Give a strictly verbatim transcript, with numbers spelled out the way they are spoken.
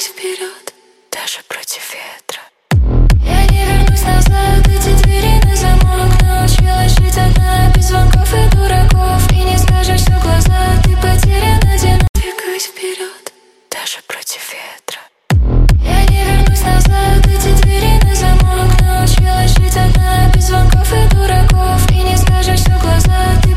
Двигаюсь вперед, даже против ветра. Я не вернусь назад, эти двери на замок. Научилась жить одна, без звонков и дураков. И не скажешь в глаза, ты потерян одинок. Двигаюсь вперед, даже против ветра. Я не вернусь назад, эти двери на замок. Научилась жить одна, без звонков и дураков. И не скажешь в глаза, ты